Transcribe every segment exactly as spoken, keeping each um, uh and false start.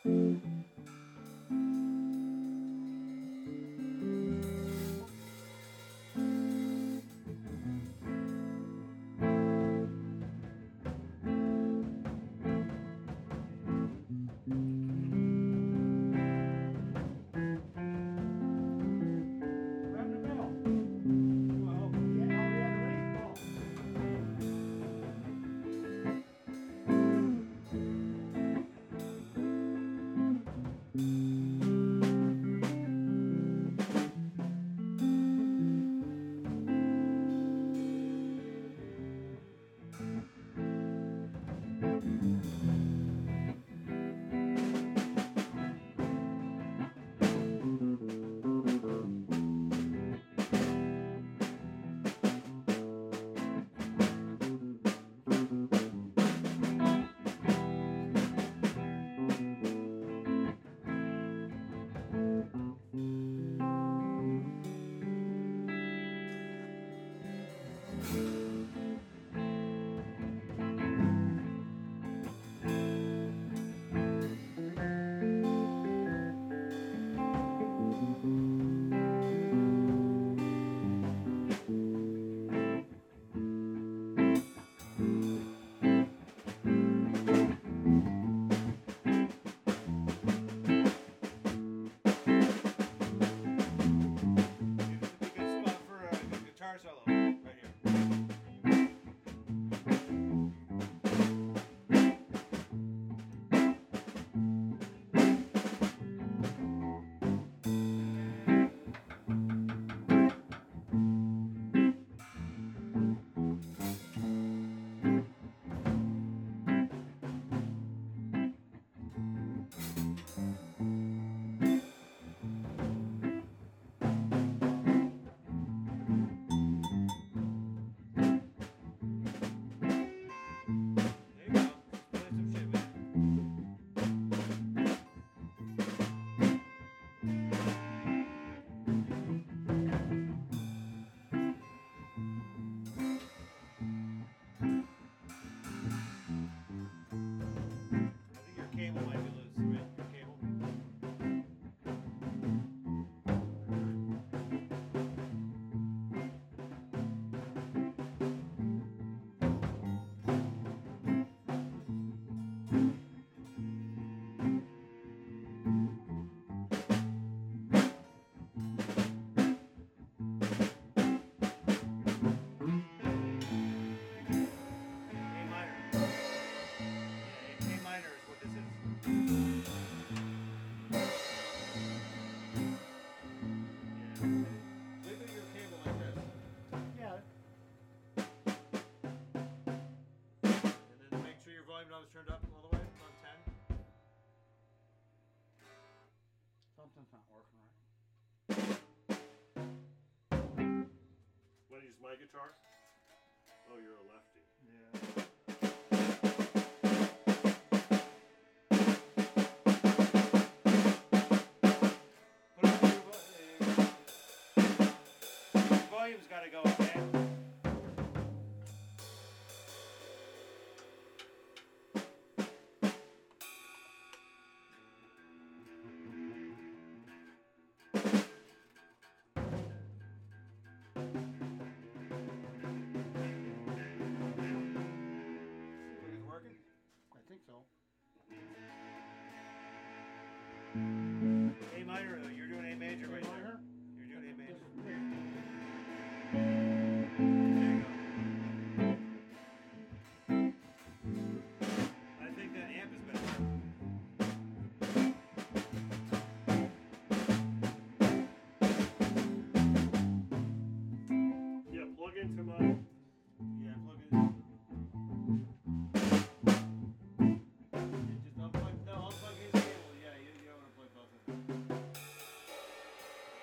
Turned up all the way on ten. Something's not working right. Want to use my guitar? Oh, you're a lefty. Yeah. Put up your, uh, your volume's got to go up, man. A minor, though. You're doing A major right there. You're doing A major. There you go. I think that amp is better. Yeah, plug into my... Yeah, plug it in. Just unplug, no, unplug his cable. Yeah, you, you don't want to plug both of them.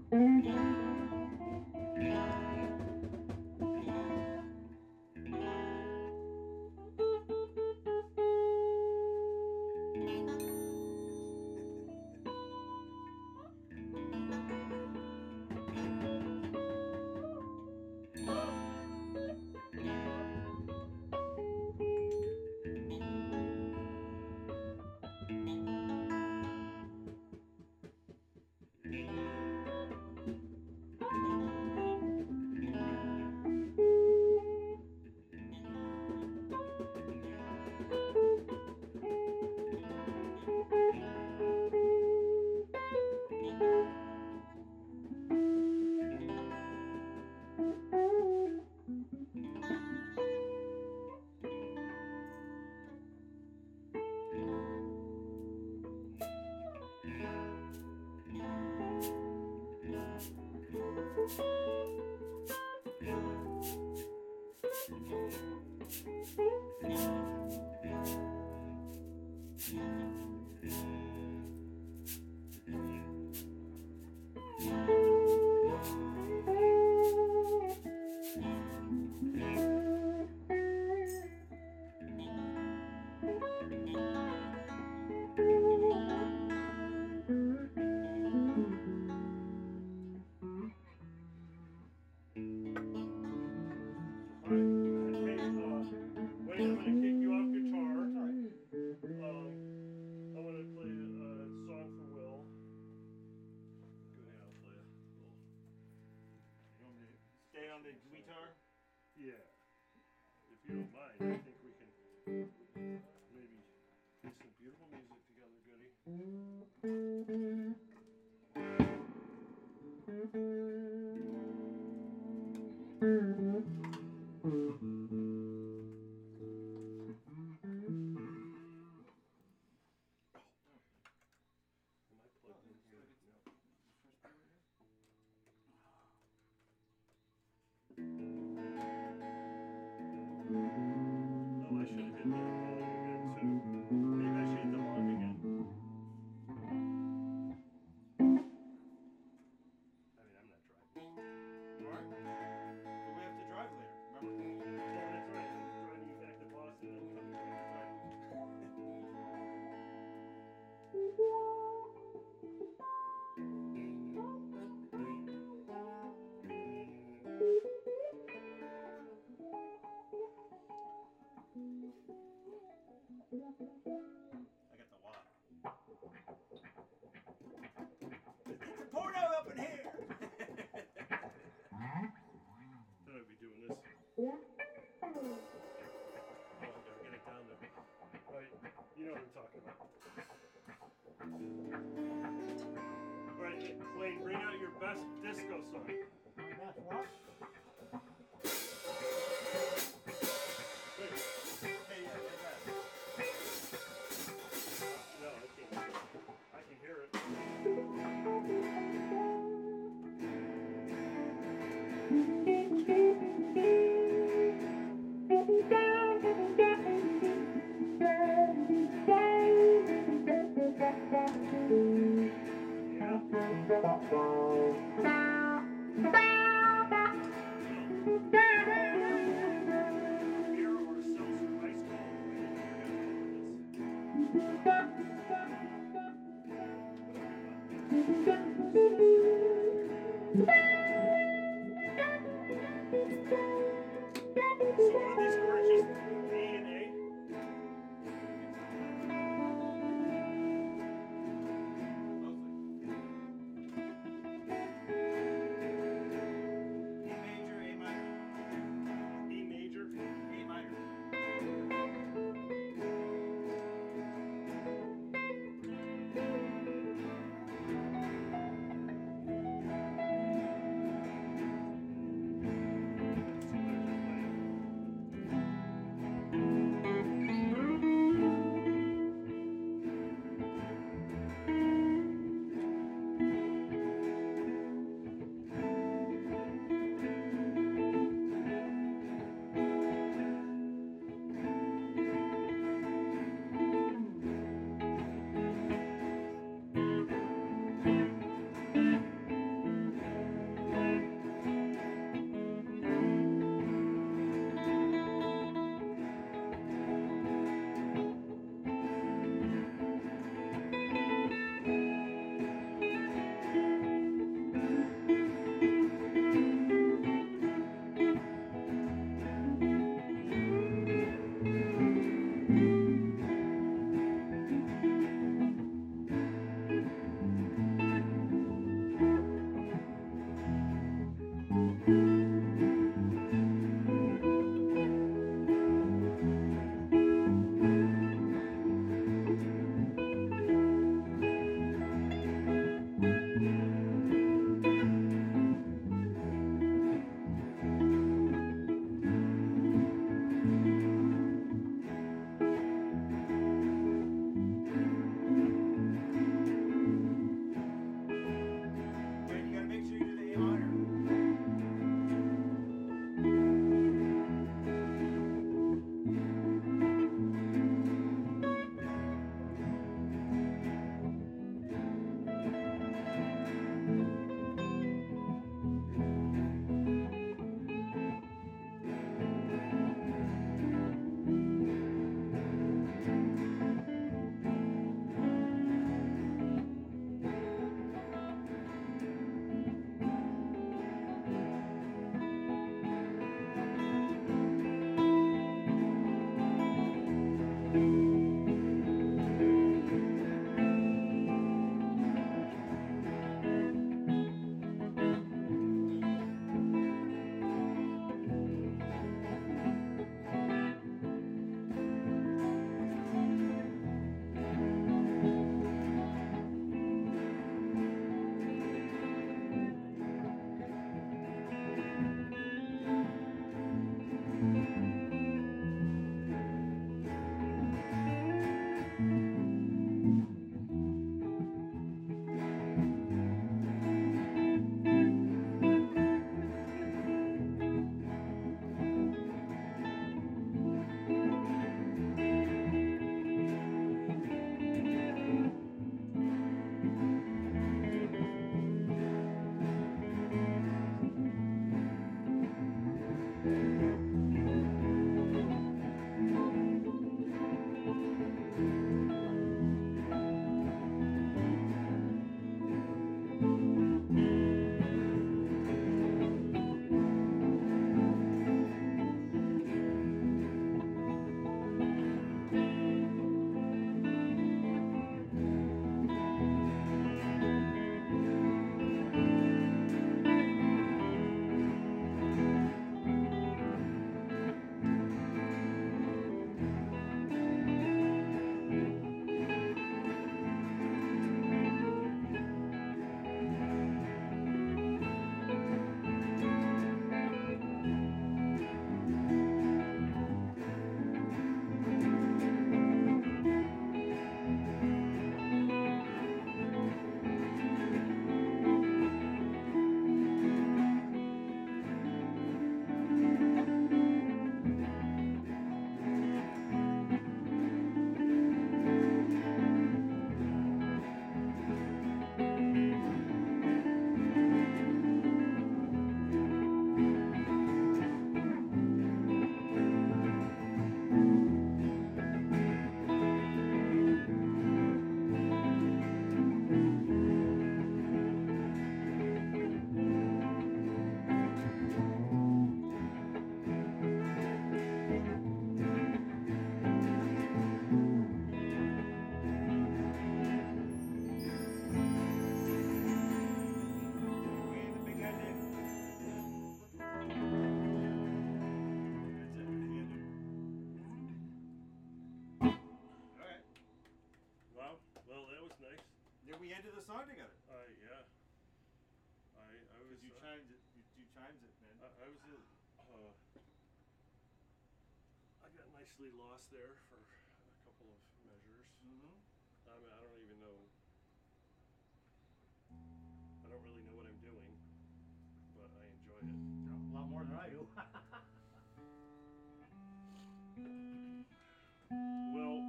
Yeah. If you don't mind, I think we can maybe do some beautiful music together, Goody. Am I plugged in here? No. Oh, I should have hit the volume again too. Maybe I should hit the volume again. I mean, I'm not driving. You are? But we have to drive later, remember? Oh, that's right. I'm driving you back to Boston and coming back. That's right. I got the wop. It's a porno up in here! Then I'd be doing this. Oh, I gotta get it down there. Right, you know what I'm talking about. Right, Wayne, bring out your best disco song. That's what? Wait, Hey, yeah, hey, guys. no, I can't hear it. I can hear it. Yeah. Beer or seltzer, ice cold. Wayne, you're gonna go with this. So one of these gorgeous A and A. Lovely. can't do the song together. Uh, yeah. I I was. Because you uh, chimed it. You, you chimed it, man. I, I was. A, uh, I got nicely lost there for a couple of measures. Mm-hmm. I mean, I don't even know. I don't really know what I'm doing, but I enjoy it. A lot more than I do. Well,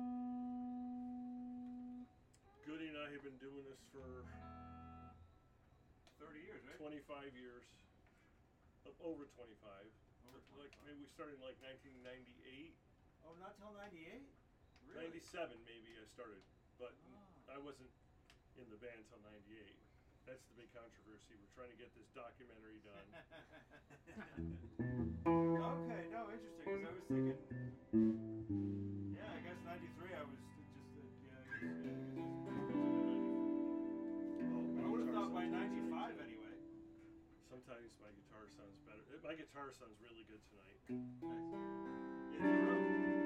Goody and I have been doing this for Thirty years, right? twenty-five years. Uh, over twenty-five. Over Like twenty-five. maybe we started in like nineteen ninety-eight. Oh, not till ninety-eight. Really? ninety-seven maybe I started, but Ah. I wasn't in the band till ninety-eight. That's the big controversy. We're trying to get this documentary done. Okay, no, interesting. Because I was thinking, yeah, I guess ninety-three. I was just, uh, yeah, I guess, yeah, I would have thought by ninety-five anyway. Sometimes my guitar sounds better. Uh, My guitar sounds really good tonight. Nice. Yeah, no.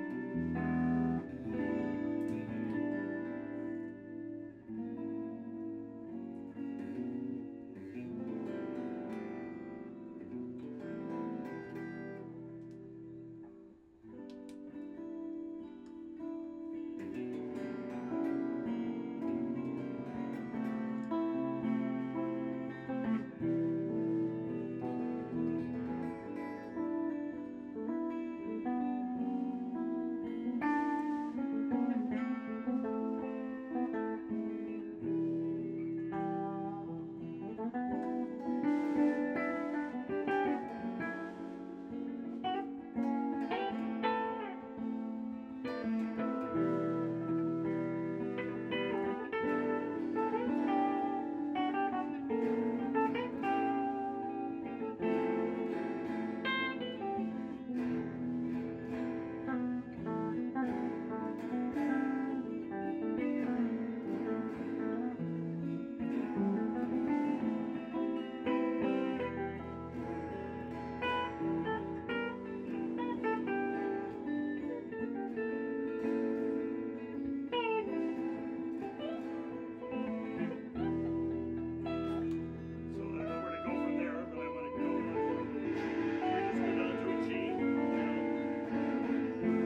So I don't know where to go from there, but I want to go. Uh, we just go down to a G. You know.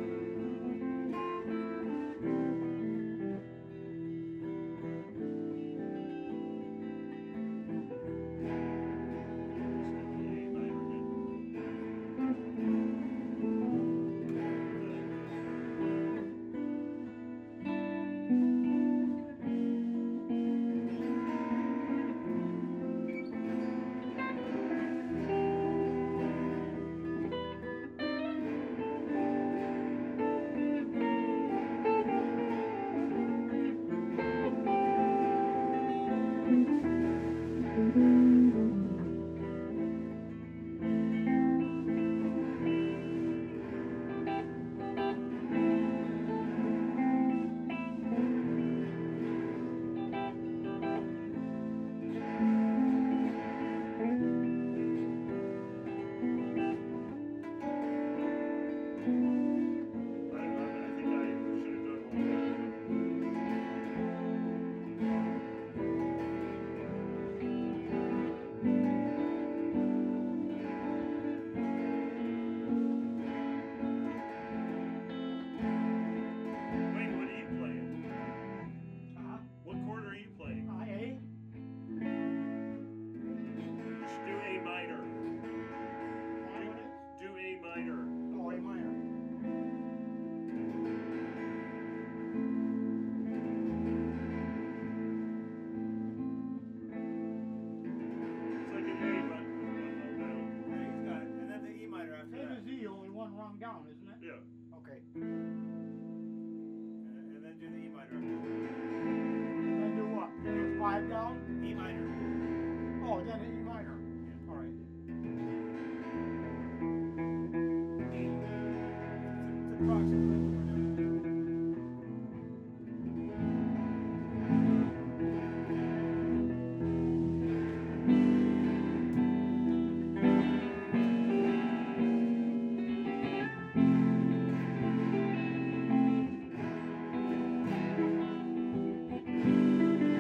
I don't know. I think I should have done more. Wait, what are you playing? Uh-huh. What chord are you playing? I A. You should do A minor. Why would it? Do A minor. Oh, A minor. It's like an A, but uh, uh, Yeah, he's got it. And then the E minor after Same that. as E, only one rung down, isn't it? yeah. Okay. And, and then do the E minor after Then do what? Do five down? that. E minor. Oh, then an E minor. All right. It's, it's approximately what we're doing. Thank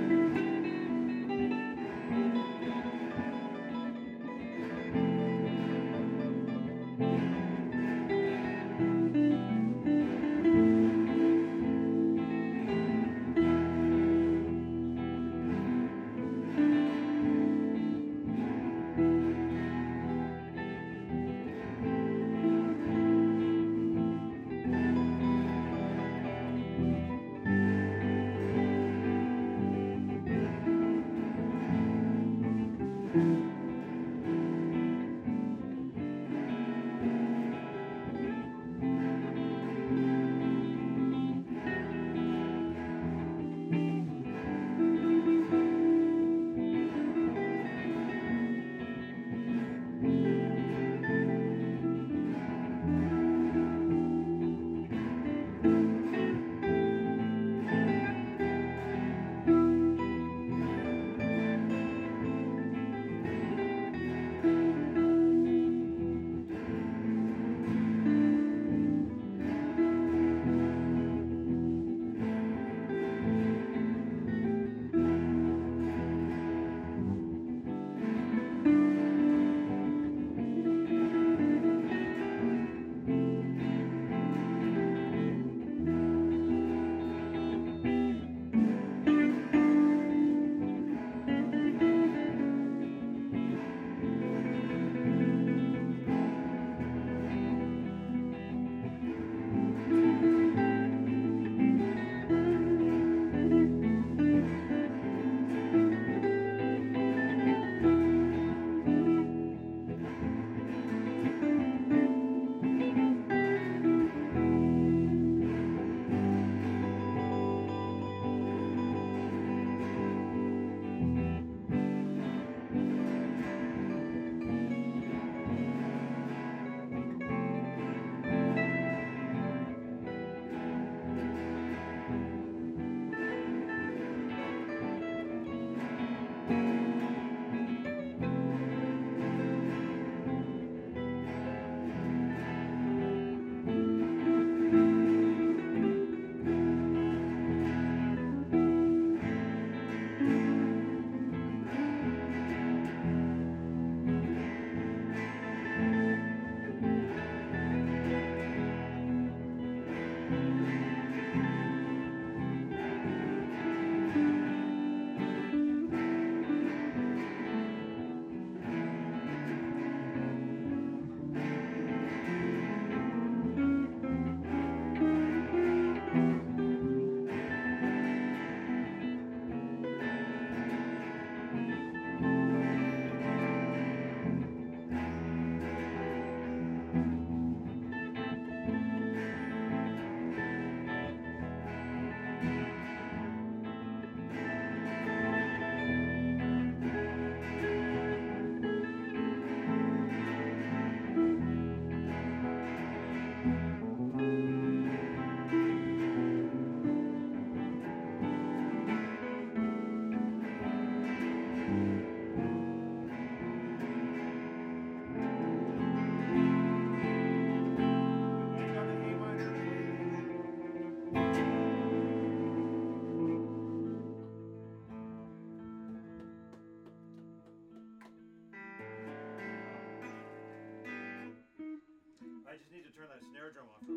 snare drum off to